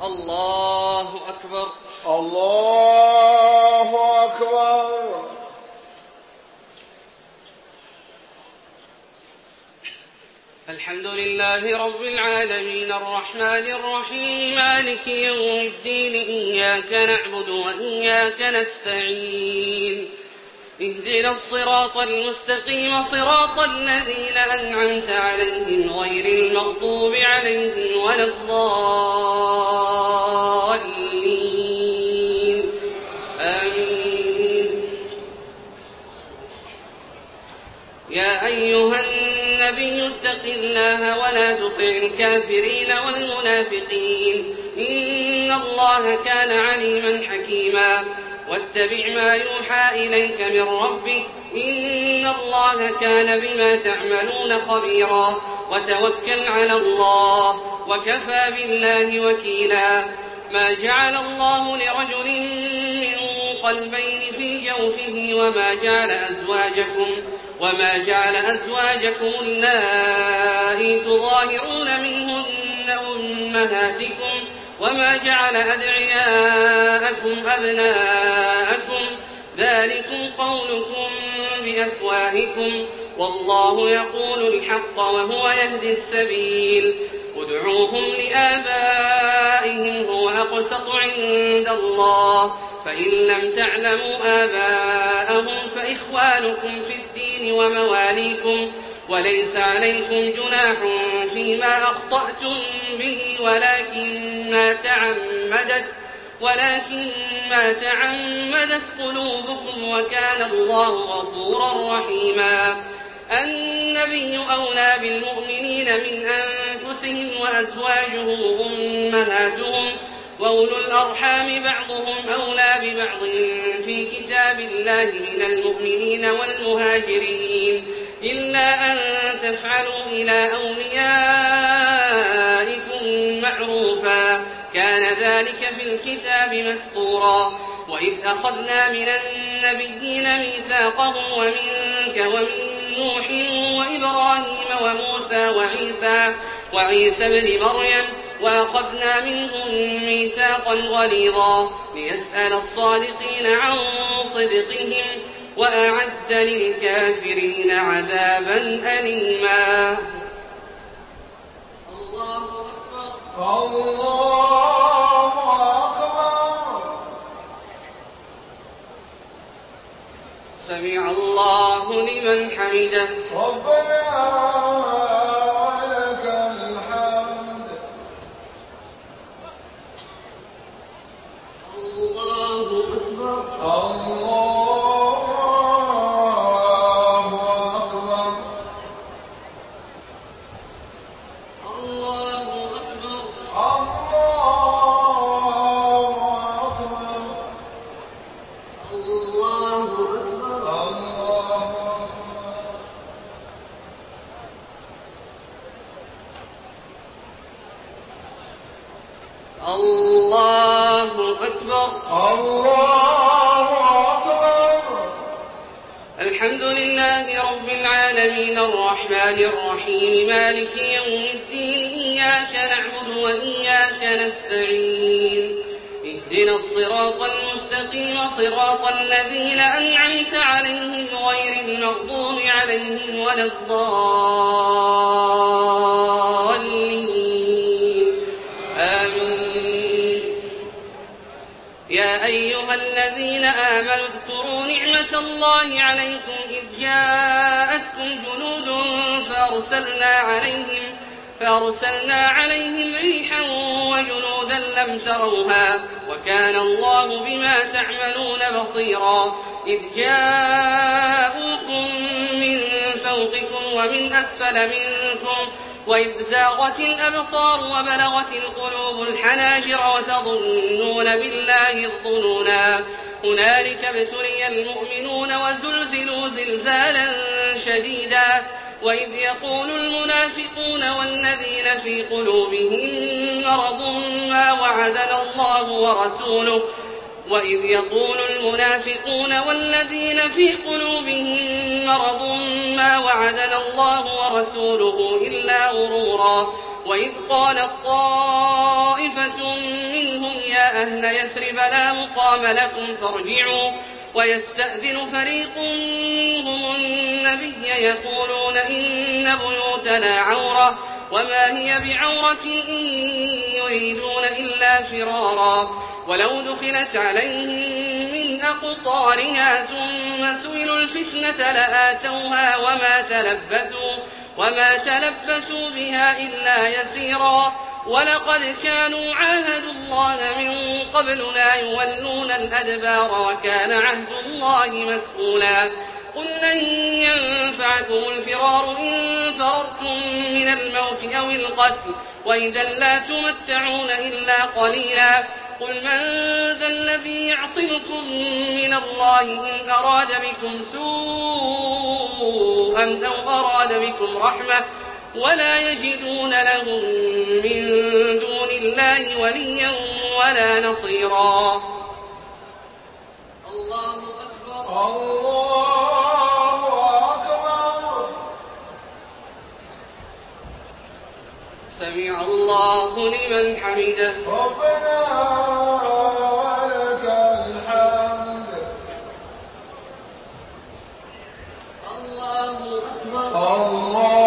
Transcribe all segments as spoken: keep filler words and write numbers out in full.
الله أكبر. الله أكبر. الحمد لله رب العالمين الرحمن الرحيم مالك يوم الدين إياك نعبد وإياك نستعين اهدنا الصراط المستقيم صراط الذين أنعمت عليهم غير المغضوب عليهم ولا الضالين آمين. يا أيها النبي اتق الله ولا تطع الكافرين والمنافقين إن الله كان عليما حكيما واتبع ما يوحى إليك من ربك إن الله كان بما تعملون خبيرا وتوكل على الله وكفى بالله وكيلا. ما جعل الله لرجل من قلبين في جوفه وما جعل أزواجكم وما جعل أزواجكم اللائي تظاهرون منهن أمهاتكم وما جعل أدعياءكم أبناءكم ذلكم قولكم بأفواهكم والله يقول الحق وهو يهدي السبيل. ادعوهم لآبائهم هو أقسط عند الله فإن لم تعلموا آباءهم فإخوانكم في الدين ومواليكم وليس عليكم جناح فيما أخطأتم به ولكن ما تعمدت ولكن ما تعمدت قلوبكم وكان الله غفورا رحيما. النبي أولى بالمؤمنين من أنفسهم وأزواجه أمهاتهم وأولو الأرحام بعضهم أولى ببعض في كتاب الله من المؤمنين والمهاجرين إلا أن تفعلوا إلى أوليائكم معروفا كان ذلك في الكتاب مسطورا. وإذ أخذنا من النبيين ميثاقهم ومنك ومن نوح وإبراهيم وموسى وعيسى وعيسى ابن مريم وأخذنا منهم ميثاقا غليظا ليسأل الصادقين عن صدقهم وأعد للكافرين عذابا أليما. الله أكبر. الله أكبر. سمع الله لمن حمده. ربنا ولك الحمد. الله أكبر. الله أكبر. الله أكبر. الله أكبر. الله أكبر. الحمد لله رب العالمين الرحمن الرحيم مالك يوم الدين إياك نعبد وإياك نستعين اهدنا الصراط المستقيم صراط الذين أنعمت عليهم غير المغضوب عليهم ولا الضالين آمين. يا أيها الذين آمنوا اذكروا نعمة الله عليكم إذ جاءتكم جنود فأرسلنا عليهم فأرسلنا عليهم ريحا وجنودا لم تروها وكان الله بما تعملون بصيرا. إذ جاءوكم من فوقكم ومن أسفل منكم وإذ زاغت الأبصار وبلغت القلوب الحناجر وتظنون بالله الظنونا هنالك ابتلي المؤمنون وزلزلوا زلزالا شديدا. وإذ يقول المنافقون والذين في قلوبهم مرض ما وعدنا الله ورسوله وإذ يقول المنافقون والذين في قلوبهم مرض ما وعدنا الله ورسوله إلا غرورا. وإذ قالت طائفة منهم يا أهل يثرب لا مقام لكم فارجعوا ويستأذن فريق منهم النبي يقولون إن بيوتنا عورة وما هي بعورة إن يريدون إلا فرارا ولو دخلت عليهم من أقطارها ثم سئلوا الفتنة لآتوها وما تلبثوا, وما تلبثوا بها إلا يسيرا ولقد كانوا عاهدوا الله من قبل لا يولون الأدبار وكان عهد الله مسؤولا قل لن ينفعكم الفرار إن فررتم من الموت أو القتل وإذا لا تمتعون إلا قليلا قل من ذا الذي يعصمكم من الله إن أراد بكم سوءا أو أراد بكم رحمة ولا يجدون لهم من دون الله وليا ولا نصيرا. الله أكبر. الله أكبر. سمع الله لمن حمده. ربنا لك الحمد. الله أكبر. الله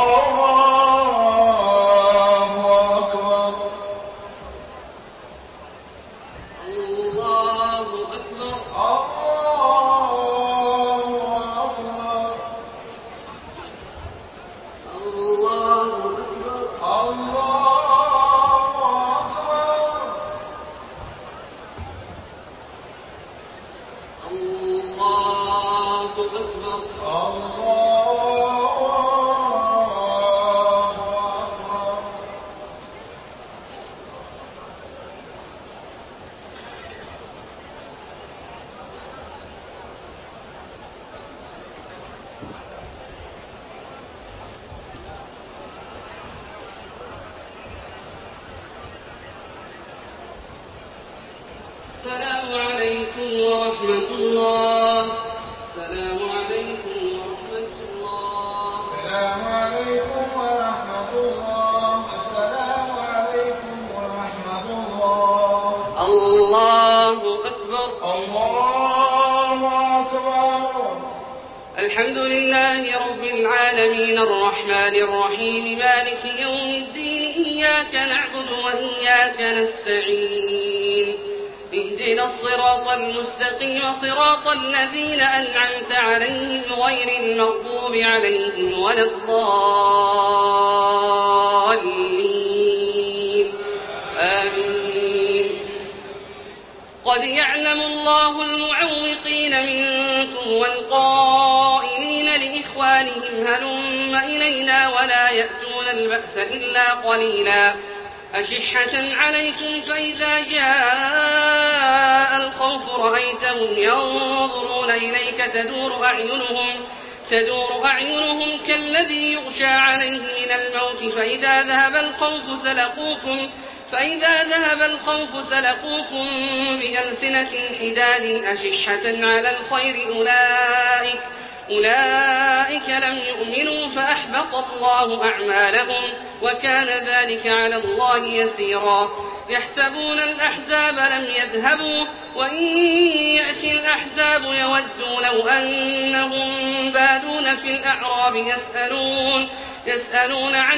السلام عليكم ورحمة الله. السلام عليكم ورحمة الله. السلام عليكم ورحمة الله. السلام عليكم ورحمة الله. الله أكبر. الله أكبر. الحمد لله رب العالمين الرحمن الرحيم مالك يوم الدين إياك نعبد وإياك نستعين اهدنا الصراط المستقيم صراط الذين أنعمت عليهم غير المغضوب عليهم ولا الضالين آمين. قد يعلم الله المعوقين منكم والقائلين لإخوانهم هلم إلينا ولا يأتون البأس إلا قليلا أشحة عليكم فإذا جاء الخوف رأيتهم ينظرون إليك تدور أعينهم, تدور أعينهم كالذي يغشى عليه من الموت فإذا ذهب الخوف سلقوكم, فإذا ذهب الخوف سلقوكم بألسنة حداد أشحة على الخير أولئك, أولئك لم يؤمنوا فأحبط الله أعمالهم وكان ذلك على الله يسيرا. يحسبون الأحزاب لم يذهبوا وإن يأتي الأحزاب يودوا لو أنهم بادون في الأعراب يسألون, يسألون عن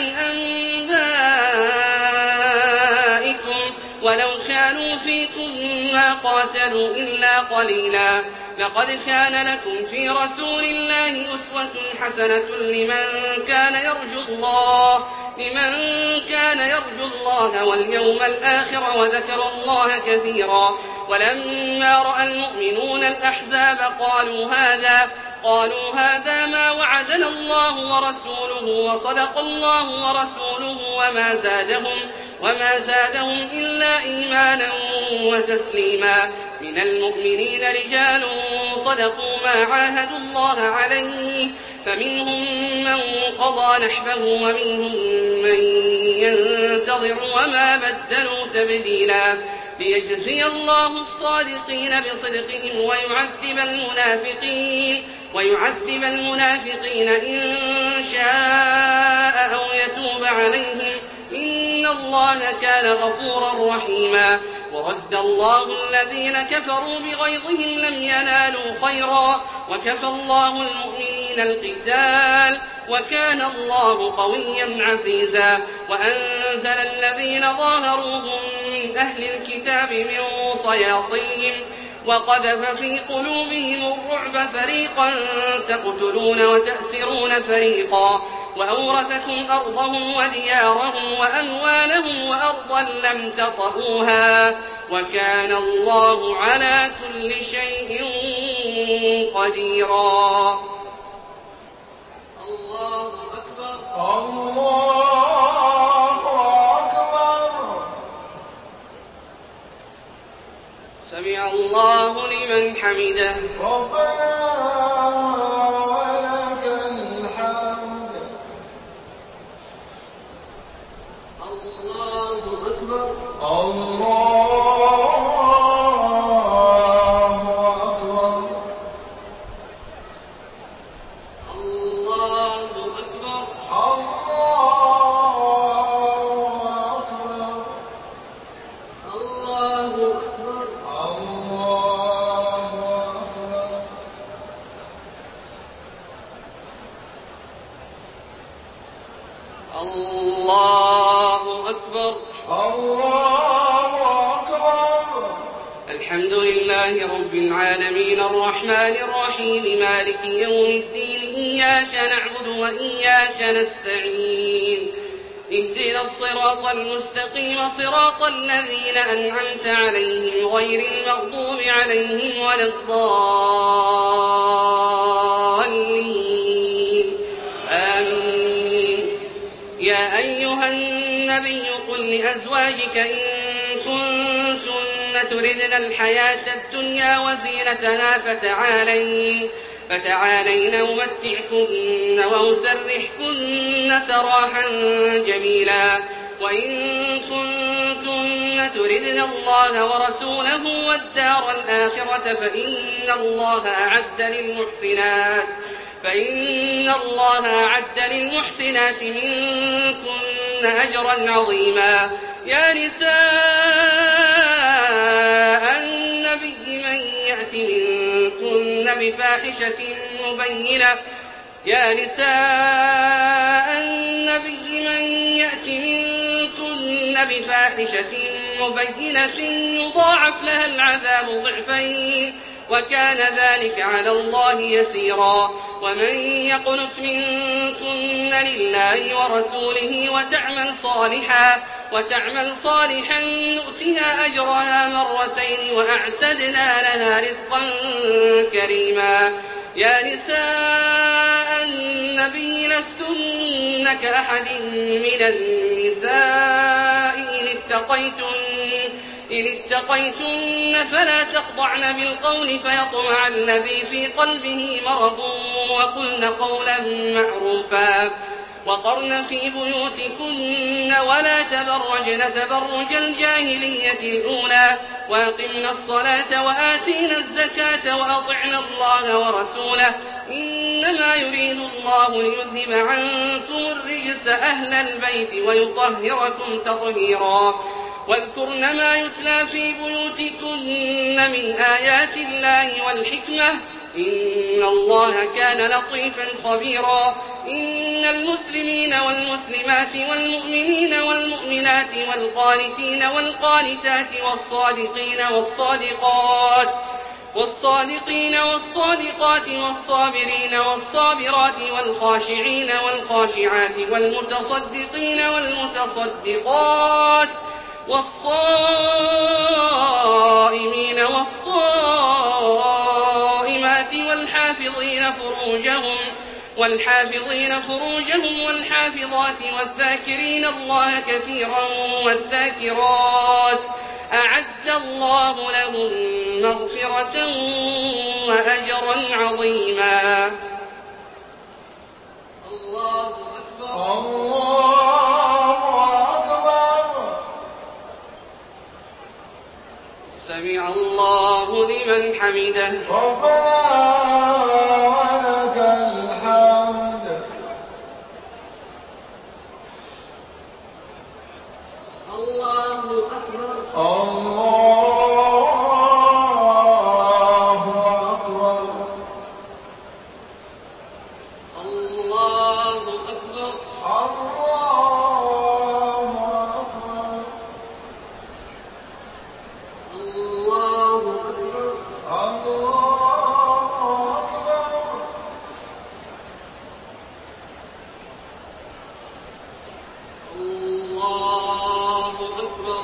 أنبائكم ولو كانوا فيكم ما قاتلوا إلا قليلا. لقد كان لكم في رسول الله أسوة حسنة لمن كان يرجو الله, لمن كان يرجو الله واليوم الآخر وذكر الله كثيرا. ولما رأى المؤمنون الأحزاب قالوا هذا, قالوا هذا ما وعدنا الله ورسوله وصدق الله ورسوله وما زادهم, وما زادهم إلا إيمانا وتسليما. من المؤمنين رجال صدقوا ما عاهدوا الله عليه فمنهم من قضى نحبه ومنهم من ينتظر وما بدلوا تبديلا. ليجزي الله الصادقين بصدقهم ويعذب المنافقين, ويعذب المنافقين إن شاء أو يتوب عليهم إن الله كان غفورا رحيما. ورد الله الذين كفروا بغيظهم لم ينالوا خيرا وكفى الله المؤمنين القتال وكان الله قويا عزيزا. وأنزل الذين ظاهروهم من أهل الكتاب من صياصيهم وقذف في قلوبهم الرعب فريقا تقتلون وتأسرون فريقا وأورثكم أرضهم وديارهم وأموالهم وأرضا لم تطئوها وكان الله على كل شيء قديرا. الله أكبر. الله أكبر. سمع الله لمن حمده. ربنا ولك الحمد. الله أكبر. الله أكبر. الله أكبر. الله أكبر. الله أكبر. الله أكبر. الحمد لله رب العالمين الرحمن الرحيم مالك يوم الدين إياك نعبد وإياك نستعين اهدنا الصراط المستقيم صراط الذين أنعمت عليهم غير المغضوب عليهم ولا الضالين آمين. يا أيها النبي قل لأزواجك إن كنتن تردن الحياة الدنيا وزينتها فتعالين فتعالين أمتعكن وأسرحكن سراحا جميلا. وإن كنتن تردن الله ورسوله والدار الآخرة فإن الله أعد للمحسنات فإن الله أعد للمحسنات منكن أجرا عظيما. يا نساء النبي من يأت منكن بفاحشة مبينة يا نساء النبي من يأت منكن بفاحشة مبينة يضاعف لها العذاب ضعفين وكان ذلك على الله يسيرا. ومن يقنت منكن لله ورسوله وتعمل صالحا وتعمل صالحا نؤتها أجرها مرتين وأعتدنا لها رزقا كريما. يا نساء النبي لستن كأحد من النساء إن اتقيتن إن اتقيتن فلا تخضعن بالقول فيطمع الذي في قلبه مرض وقلن قولا معروفا. وقرن في بيوتكن ولا تبرجن تبرج الجاهلية الأولى وأقمنا الصلاة وآتينا الزكاة وأطعنا الله ورسوله إنما يريد الله ليذهب عنكم الرجس أهل البيت ويطهركم تطهيرا. واذكرن ما يتلى في بيوتكن من آيات الله والحكمة إن الله كان لطيفا خبيرا. إن المسلمين والمسلمات والمؤمنين والمؤمنات والقانتين والقانتات والصادقين والصادقات والصادقين والصادقات والصابرين والصابرات والخاشعين والخاشعات والمتصدقين والمتصدقات والصائمين والصائمات والحافظين فروجهم والحافظين فروجهم والحافظات والذاكرين الله كثيرا والذاكرات أعد الله لهم مغفرة وأجرا عظيما. الله أكبر. الله أكبر. سمع الله لمن حمده. ربنا ولك الحمد. الله أكبر الله أكبر الله أكبر الله أكبر الله أكبر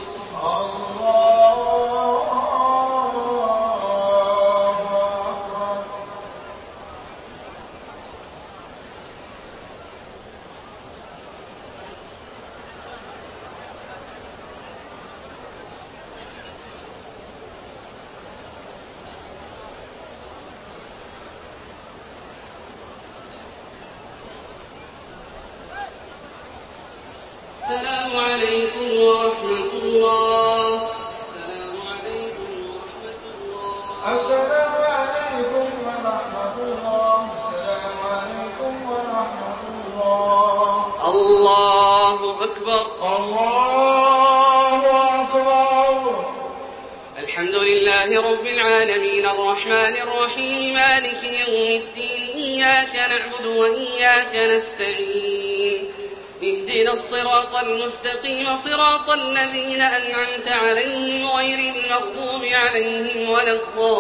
السلام عليكم ورحمة الله. السلام عليكم ورحمة الله. السلام عليكم ورحمة الله. السلام عليكم ورحمة الله. الله أكبر الله أكبر. الحمد لله رب العالمين الرحمن الرحيم مالك يوم الدين إياك نعبد وإياك نستعين اهدنا الصراط المستقيم صراط الذين أنعمت عليهم غير المغضوب عليهم ولا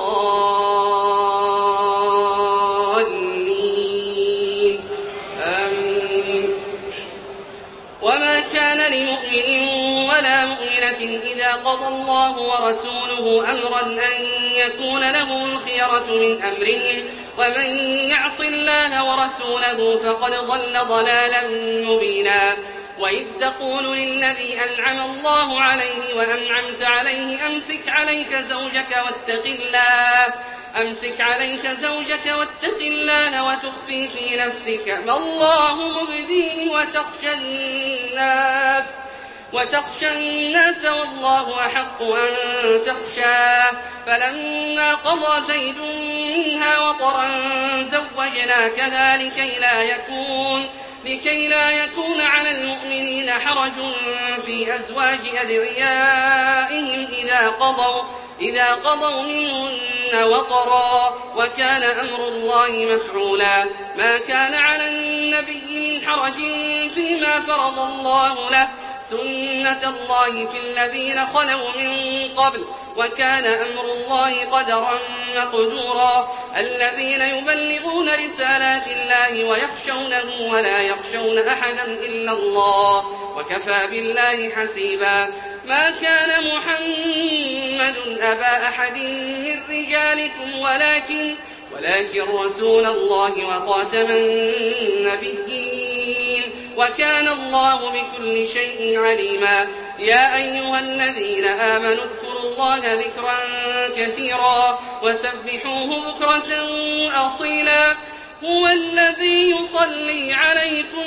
الضالين آمين. وما كان لمؤمن ولا مؤمنة إذا قضى الله ورسوله أمرا أن يكون له الخيرة من أمرهم ومن يعص الله ورسوله فقد ضل ضلالا مبينا. وإذ تقول للذي أنعم الله عليه وأنعمت عليه أمسك عليك زوجك واتق الله أمسك عليك زوجك واتق الله وتخفي في نفسك ما الله مبديه وتخشى الناس وتخشى الناس والله أحق أن تخشاه. فلما قضى زيد منها وطرا زوجناكها لكي لا يكون لكي لا يكون على المؤمنين حرج في أزواج أدعيائهم إذا قضوا إذا قضوا منهن وطرا وكان أمر الله مفعولا. ما كان على النبي من حرج فيما فرض الله له سنة الله في الذين خلوا من قبل وكان أمر الله قدرا مقدورا. الذين يبلغون رسالات الله ويخشونه ولا يخشون أحدا إلا الله وكفى بالله حسيبا. ما كان محمد أبا أحد من رجالكم ولكن ولكن رسول الله وخاتم النبيين وكان الله بكل شيء عليما. يا أيها الذين آمنوا اذكروا الله ذكرا كثيرا وسبحوه بكرة أصيلا. هو الذي يصلي عليكم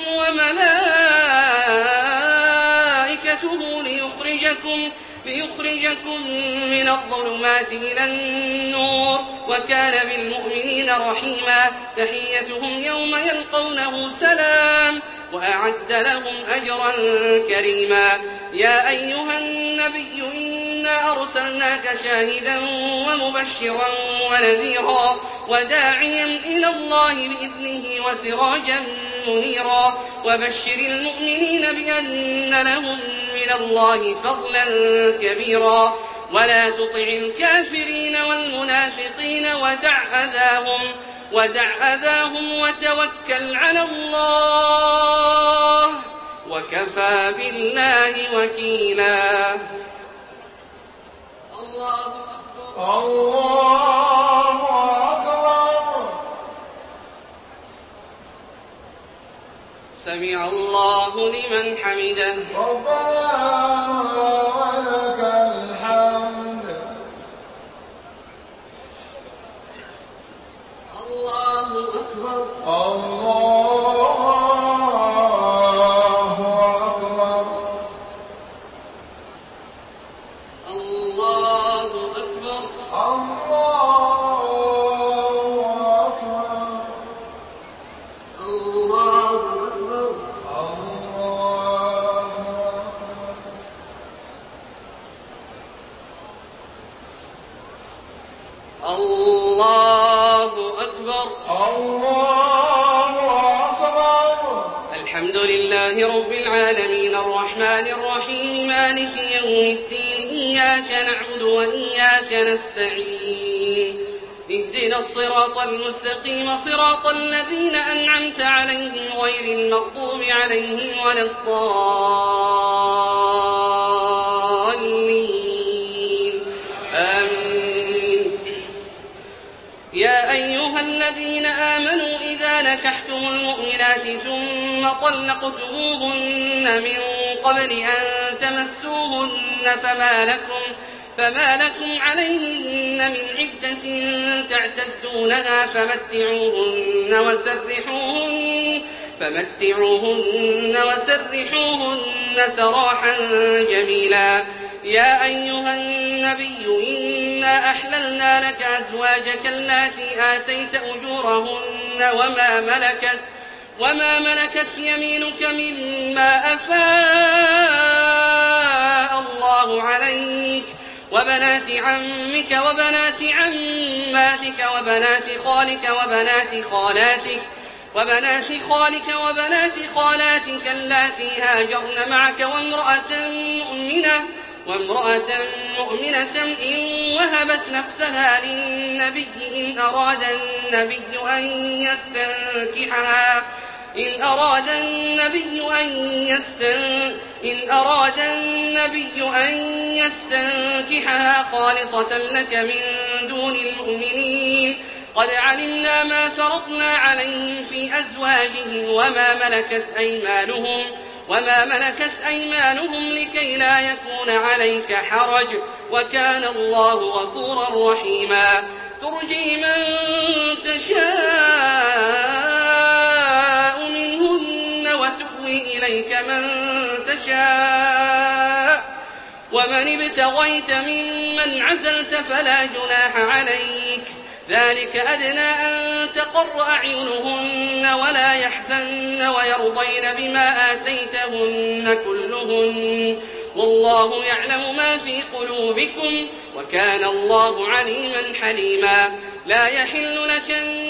وملائكته ليخرجكم ليخرجكم من الظلمات إلى النور وكان بالمؤمنين رحيما. تحيتهم يوم يلقونه سلام وأعد لهم أجرا كريما. يا أيها النبي إنا أرسلناك شاهدا ومبشرا ونذيرا وداعيا إلى الله بإذنه وسراجا منيرا. وبشر المؤمنين بأن لهم من الله فضلا كبيرا. ولا تطع الكافرين والمنافقين ودع أذاهم ودع أذاهم وتوكل على الله وكفى بالله وكيلا. الله أكبر الله أكبر. سمع الله لمن حمده. ربنا ولك الحمد. الله أكبر الله أكبر. الله أكبر الله أكبر. الله أكبر الله أكبر الله الحمد لله رب العالمين الرحمن الرحيم مالك يوم الدين إياك نعبد وإياك نستعين اهدنا الصراط المستقيم صراط الذين أنعمت عليهم غير المغضوب عليهم ولا الضالين آمين. يا أيها الذين آمنوا إذا نكحتم المؤمنات ثم طلقتموهن من قبل أن تمسوهن فما لكم فما لكم عليهن من عدة تعتدونها فمتعوهن وسرحوهن فمتعوهن وسرحوهن سراحا جميلا. يا أيها النبي إنا أحللنا لك أزواجك اللاتي آتيت أجورهن وما ملكت وما ملكت يمينك مما أفاء الله عليك وبنات عمك وبنات عماتك وبنات خالك وبنات خالاتك وبنات خالك وبنات خالاتك اللاتي هاجرن معك وامرأة مؤمنة وامرأة مؤمنة إن وهبت نفسها للنبي إن أراد النبي أن يستنكحها إن أراد النبي أن يستن إن أراد النبي أن يستنكحها خالصة لك من دون المؤمنين. قد علمنا ما فرضنا عليهم في أزواجهم وما ملكت أيمانهم وما ملكت أيمانهم لكي لا يكون عليك حرج وكان الله غفورا رحيما. ترجي من تشاء منهن وتؤوي إليك من تشاء ومن ابتغيت ممن عزلت فلا جناح عليك ذلك أدنى أن تقر أعينهن ولا يحزن ويرضين بما آتيتهن كلهن والله يعلم ما في قلوبكم وكان الله عليما حليما. لا يحل لك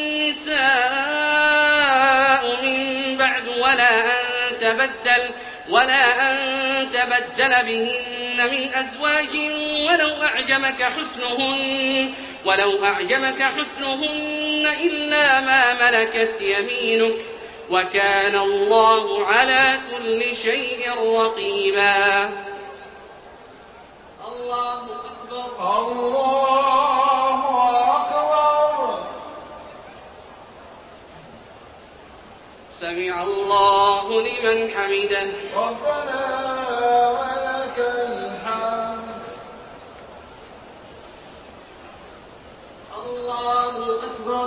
النساء من بعد ولا أن تبدل ولا أن تبدل بهن من أزواج ولو أعجبك حسنهن ولو أعجبك حسنهن إلا ما ملكت يمينك وكان الله على كل شيء رقيبا. الله أكبر الله أكبر. سمع الله لمن حمده. ربنا ولك الحمد. الله أكبر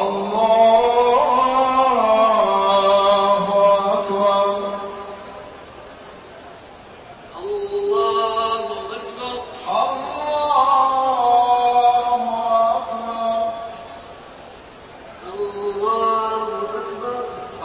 الله أكبر. الله أكبر الله أكبر.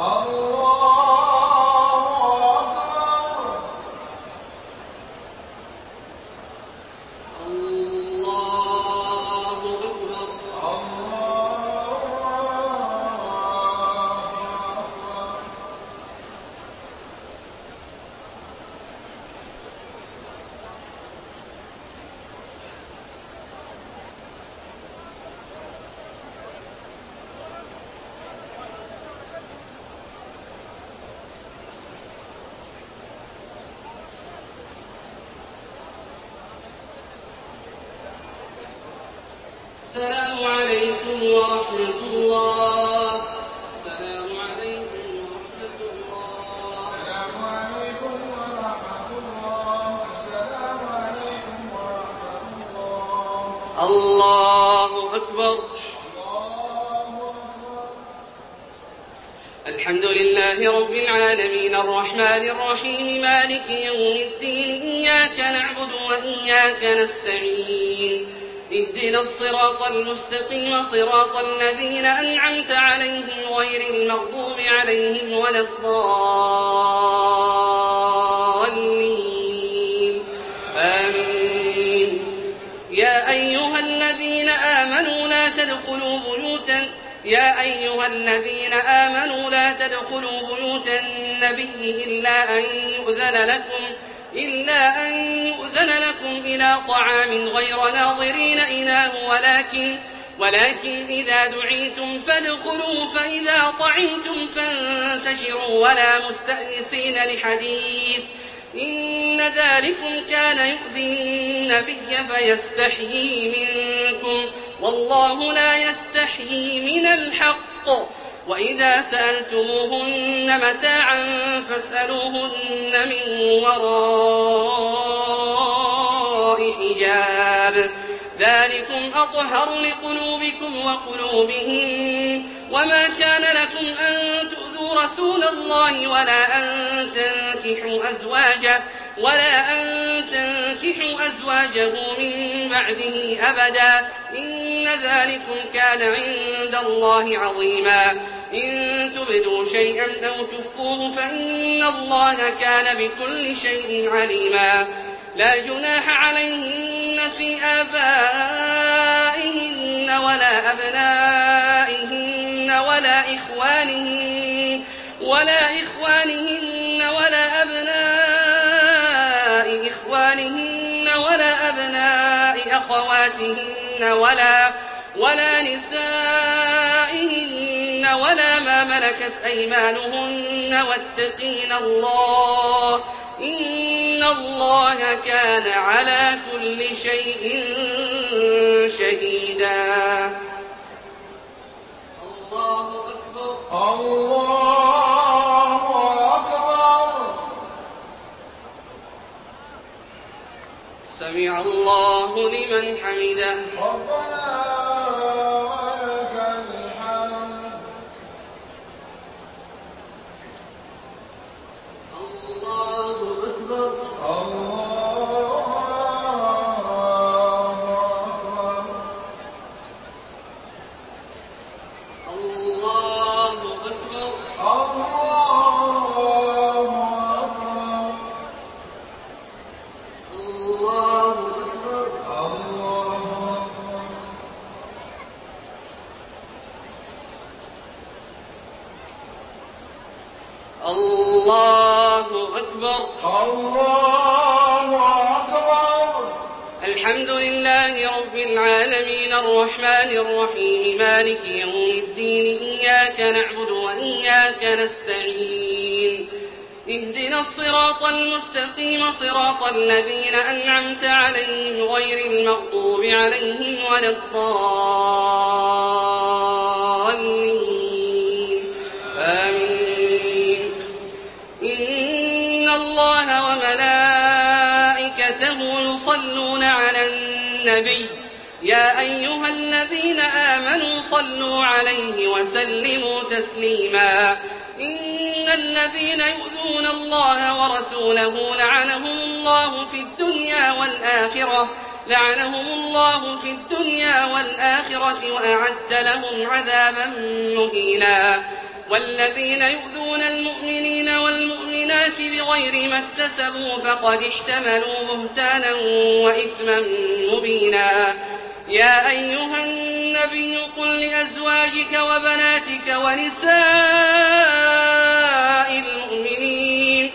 السلام عليكم ورحمة الله. السلام عليكم ورحمة الله. السلام عليكم ورحمة الله. السلام عليكم ورحمة الله. الله أكبر. الله أكبر. الحمد لله رب العالمين الرحمن الرحيم مالك يوم الدين إياك نعبد وإياك نستعين اهدنا الصراط المستقيم صراط الذين أنعمت عليهم غير المغضوب عليهم ولا الضالين آمين. يا أيها الذين آمنوا لا تدخلوا بيوتا يا أيها الذين آمنوا لا تدخلوا بيوت النبي إلا أن يؤذن لكم إلا أن يؤذن لكم إلى طعام غير ناظرين إناه ولكن ولكن إذا دعيتم فادخلوا فإذا طعمتم فانتشروا ولا مستأنسين لحديث إن ذلكم كان يؤذي النبي فيستحيي منكم والله لا يستحيي من الحق وإذا سألتموهن متاعا فاسألوهن من وراء حجاب ذلكم أطهر لقلوبكم وقلوبهم وما كان لكم أن تؤذوا رسول الله ولا أن تنكحوا أزواجه ولا أن تنكحوا أزواجه من بعده أبدا إن ذلكم كان عند الله عظيما إن تبدوا شيئا أو تخفوه فإن الله كان بكل شيء عليما لا جناح عليهن في آبائهن ولا أبنائهن ولا إخوانهن ولا إخوانهن ولا أبناء إخوانهن ولا أبناء أخواتهن ولا ولا نسائهن ولا ما ملكت أيمانهن واتقين الله إن الله كان على كل شيء شهيدا. الله أكبر. الله أكبر. سمع الله لمن حمده. ربنا ولك الحمد. الله أكبر. الله أكبر. الله أكبر. الله أكبر. الحمد لله رب العالمين الرحمن الرحيم مالك يوم الدين إياك نعبد وإياك نستعين اهدنا الصراط المستقيم صراط الذين أنعمت عليهم غير المغضوب عليهم ولا الضالين آمين. إن الله وملائكته يصلون على النبي يا أيها الذين آمنوا صلوا عليه وسلموا تسليما إن الذين يؤذون الله ورسوله لعنهم الله في الدنيا والآخرة لعنهم الله في الدنيا والآخرة وأعد لهم عذابا مهينا. والذين يؤذون المؤمنين والمؤمنات بغير ما اكتسبوا فقد احتملوا بهتانا وإثما مبينا. يا أيها النبي قل لأزواجك وبناتك ونساء المؤمنين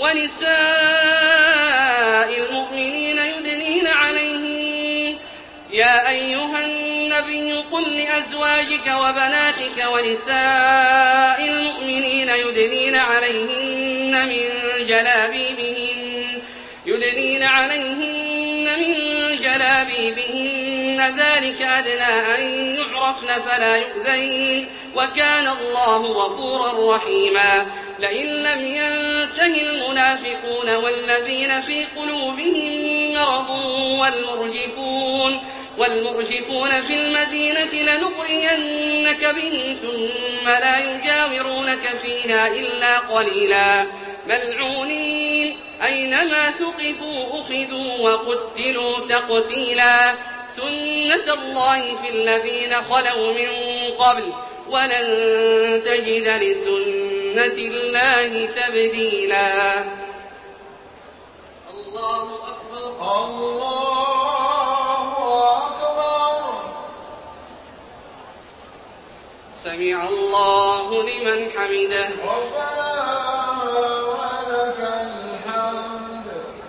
ونساء المؤمنين يدنين عليهن يا أيها النبي قل لأزواجك وبناتك ونساء المؤمنين يدنين عليهن من جلابيبهن يدنين عليهن من جلابيبهن ذلك أدنى أن يعرفن فلا يؤذين وكان الله غفورا رحيما. لئن لم ينته المنافقون والذين في قلوبهم مرض والمرجفون والمرجفون في المدينة لنغرينك بهم ثم لا يجاورونك فيها إلا قليلا ملعونين أينما ثقفوا أخذوا وقتلوا تقتيلا. سنة الله في الذين خلوا من قبل ولن تجد لسنة الله تبديلا. الله أكبر. الله أكبر. سمع الله لمن حمده. ربنا ولك الحمد.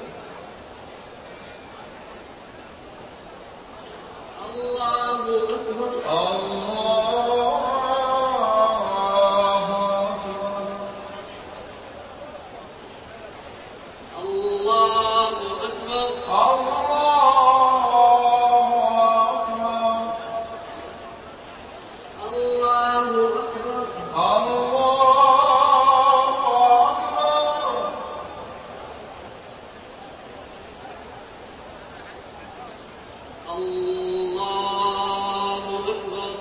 الله أكبر. الله أكبر. الله أكبر. الله أكبر.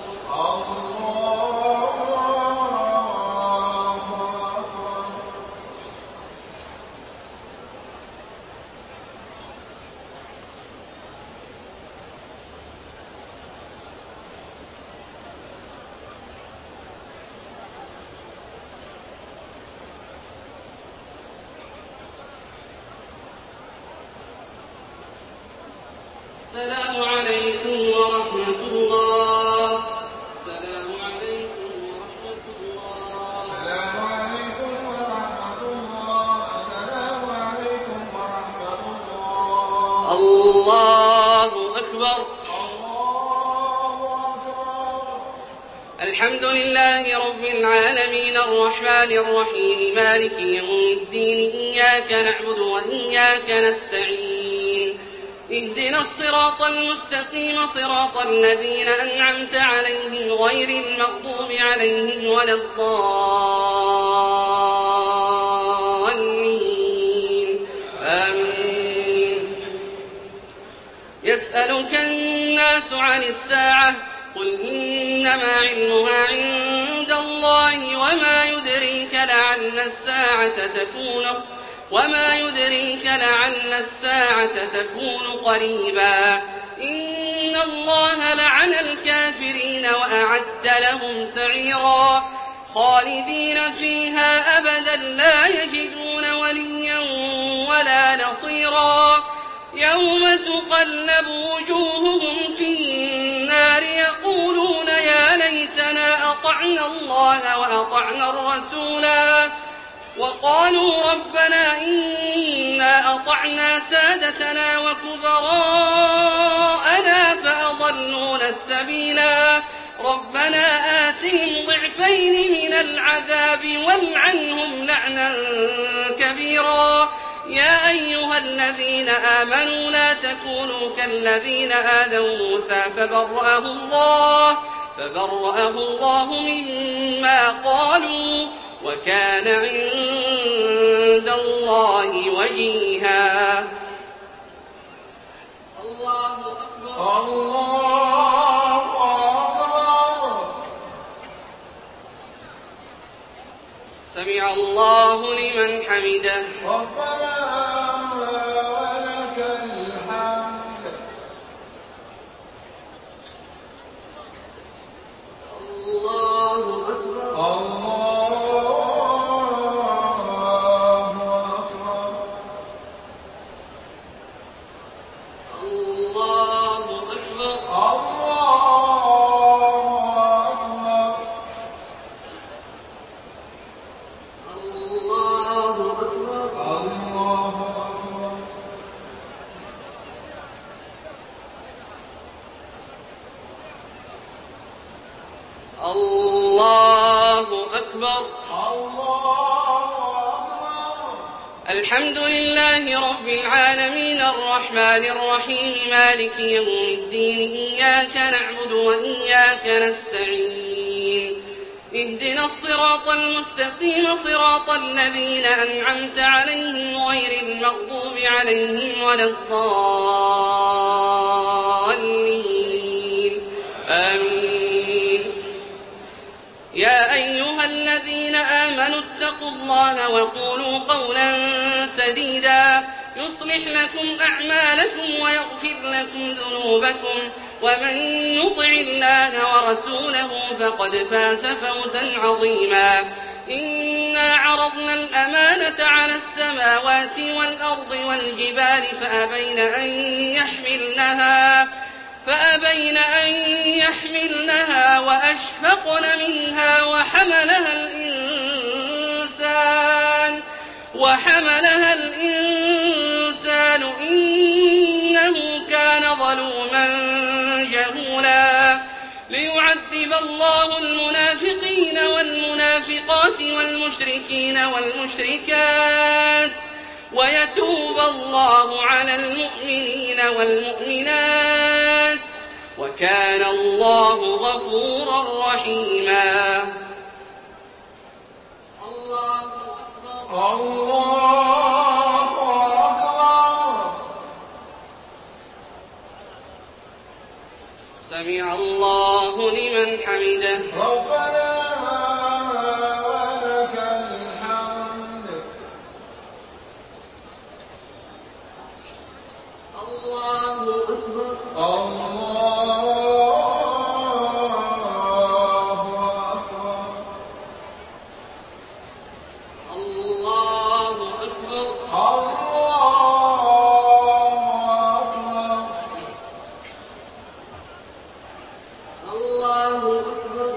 السلام عليكم ورحمة الله. السلام عليكم ورحمة الله. السلام عليكم ورحمة الله. السلام عليكم ورحمة الله. الله أكبر. الله أكبر. الحمد لله رب العالمين الرحمن الرحيم مالك يوم الدين إياك نعبد وإياك نستعين اهدنا الصراط المستقيم صراط الذين أنعمت عليهم غير المغضوب عليهم ولا الضالين آمين. يسألك الناس عن الساعة قل إنما علمها عند الله وما يدريك لعل الساعة تكون وما يدريك لعل الساعة تكون قريبا. إن الله لعن الكافرين وأعد لهم سعيرا خالدين فيها أبدا لا يجدون وليا ولا نصيرا. يوم تقلب وجوههم في النار يقولون يا ليتنا أطعنا الله وأطعنا الرسولا وقالوا ربنا إنا أطعنا سادتنا وكبراءنا فأضلونا السبيلا. ربنا آتهم ضعفين من العذاب والعنهم لعنا كبيرا. يا أيها الذين آمنوا لا تكونوا كالذين آذوا موسى فبرأه الله فبرأه الله مما قالوا وكان عند الله وجيها. الله أكبر. الله أكبر. سمع الله لمن حمده. ربنا ولك الحمد. الله أكبر. الله أكبر. الله أكبر. الله أكبر. الله أكبر. الله أكبر. الحمد لله رب العالمين الرحمن الرحيم مالك يوم الدين إياك نعبد وإياك نستعين اهدنا الصراط المستقيم صراط الذين أنعمت عليهم غير المغضوب عليهم ولا الضالين آمين. يا أيها الذين آمنوا اتقوا الله وقولوا قولا سديدا يصلح لكم أعمالكم ويغفر لكم ذنوبكم ومن يطع الله ورسوله فقد فاز فوزا عظيما. إنا عرضنا الأمانة على السماوات والأرض والجبال فأبين أن يحملنها فأبين أن يحملنها وأشفقن منها وحملها الإنسان وحملها الإنسان إنه كان ظلوما جهولا ليعذب الله المنافقين والمنافقات والمشركين والمشركات ويتوب الله على المؤمنين والمؤمنات وكان الله غفورا رحيما. الله أكبر. الله أكبر. سمع الله لمن حمده. ربنا ولك الحمد. الله أكبر. الله أكبر. الله أكبر. الله أكبر. الله أكبر.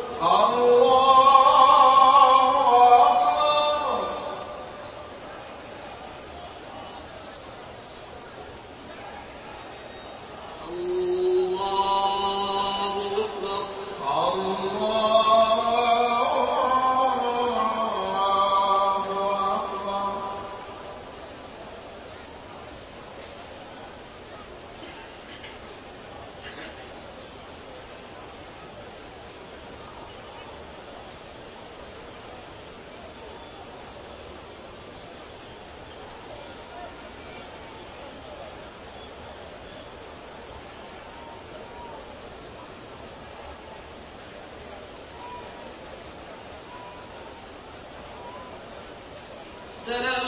السلام